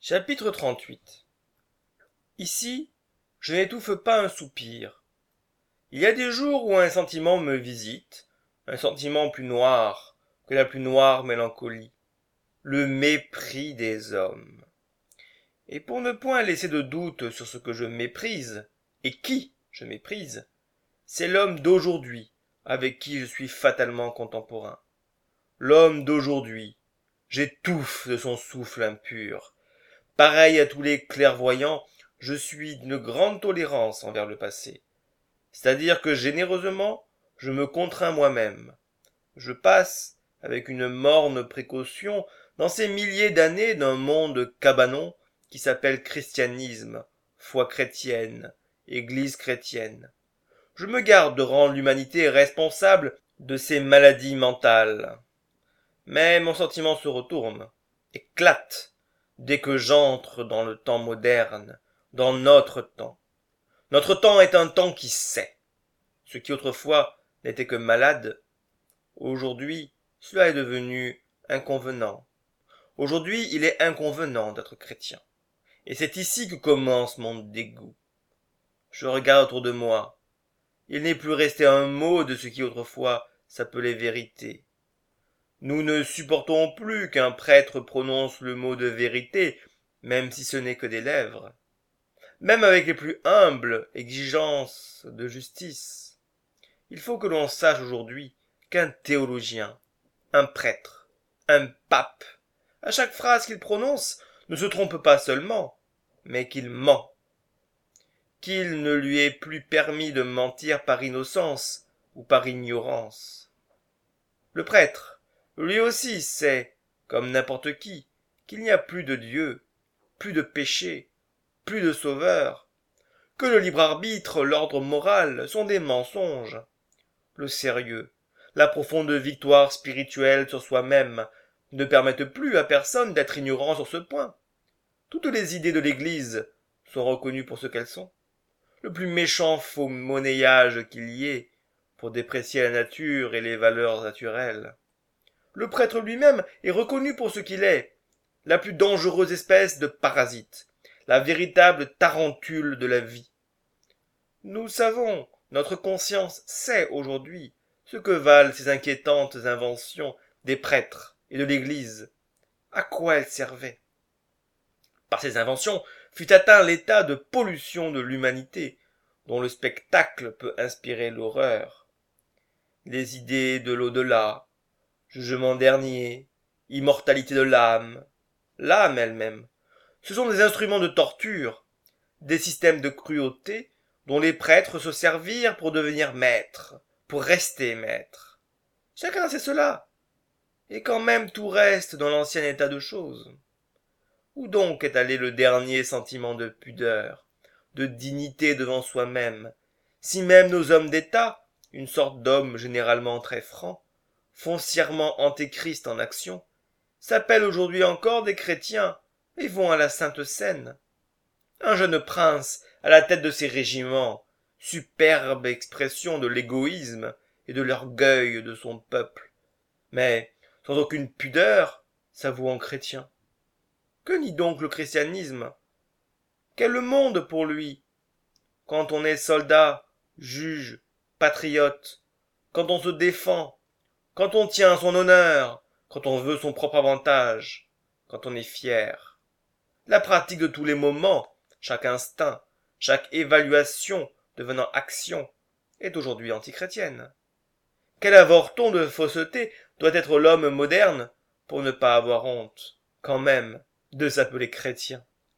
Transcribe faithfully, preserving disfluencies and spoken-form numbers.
Chapitre trente-huit. Ici, je n'étouffe pas un soupir. Il y a des jours où un sentiment me visite, un sentiment plus noir que la plus noire mélancolie, le mépris des hommes. Et pour ne point laisser de doute sur ce que je méprise, et qui je méprise, c'est l'homme d'aujourd'hui avec qui je suis fatalement contemporain. L'homme d'aujourd'hui, j'étouffe de son souffle impur. Pareil à tous les clairvoyants, je suis d'une grande tolérance envers le passé. C'est-à-dire que généreusement, je me contrains moi-même. Je passe, avec une morne précaution, dans ces milliers d'années d'un monde cabanon qui s'appelle christianisme, foi chrétienne, église chrétienne. Je me garde de rendre l'humanité responsable de ses maladies mentales. Mais mon sentiment se retourne, éclate, dès que j'entre dans le temps moderne, dans notre temps. Notre temps est un temps qui sait. Ce qui autrefois n'était que malade, aujourd'hui, cela est devenu inconvenant. Aujourd'hui, il est inconvenant d'être chrétien. Et c'est ici que commence mon dégoût. Je regarde autour de moi. Il n'est plus resté un mot de ce qui autrefois s'appelait vérité. Nous ne supportons plus qu'un prêtre prononce le mot de vérité, même si ce n'est que des lèvres. Même avec les plus humbles exigences de justice. Il faut que l'on sache aujourd'hui qu'un théologien, un prêtre, un pape, à chaque phrase qu'il prononce, ne se trompe pas seulement, mais qu'il ment. Qu'il ne lui est plus permis de mentir par innocence ou par ignorance. Le prêtre, lui aussi sait, comme n'importe qui, qu'il n'y a plus de Dieu, plus de péché, plus de sauveur, que le libre arbitre, l'ordre moral sont des mensonges. Le sérieux, la profonde victoire spirituelle sur soi-même ne permettent plus à personne d'être ignorant sur ce point. Toutes les idées de l'Église sont reconnues pour ce qu'elles sont. Le plus méchant faux monnayage qu'il y ait pour déprécier la nature et les valeurs naturelles. Le prêtre lui-même est reconnu pour ce qu'il est, la plus dangereuse espèce de parasite, la véritable tarentule de la vie. Nous savons, notre conscience sait aujourd'hui ce que valent ces inquiétantes inventions des prêtres et de l'Église. À quoi elles servaient? Par ces inventions fut atteint l'état de pollution de l'humanité, dont le spectacle peut inspirer l'horreur. Les idées de l'au-delà, jugement dernier, immortalité de l'âme, l'âme elle-même, ce sont des instruments de torture, des systèmes de cruauté dont les prêtres se servirent pour devenir maîtres, pour rester maîtres. Chacun sait cela, et quand même tout reste dans l'ancien état de choses. Où donc est allé le dernier sentiment de pudeur, de dignité devant soi-même, si même nos hommes d'État, une sorte d'hommes généralement très francs, foncièrement antéchrist en action, s'appellent aujourd'hui encore des chrétiens et vont à la Sainte Seine. Un jeune prince à la tête de ces régiments, superbe expression de l'égoïsme et de l'orgueil de son peuple, mais sans aucune pudeur, s'avouant chrétien. Que nie donc le christianisme? Quel monde pour lui? Quand on est soldat, juge, patriote, quand on se défend, quand on tient son honneur, quand on veut son propre avantage, quand on est fier. La pratique de tous les moments, chaque instinct, chaque évaluation devenant action, est aujourd'hui antichrétienne. Quel avorton de fausseté doit être l'homme moderne pour ne pas avoir honte, quand même, de s'appeler chrétien?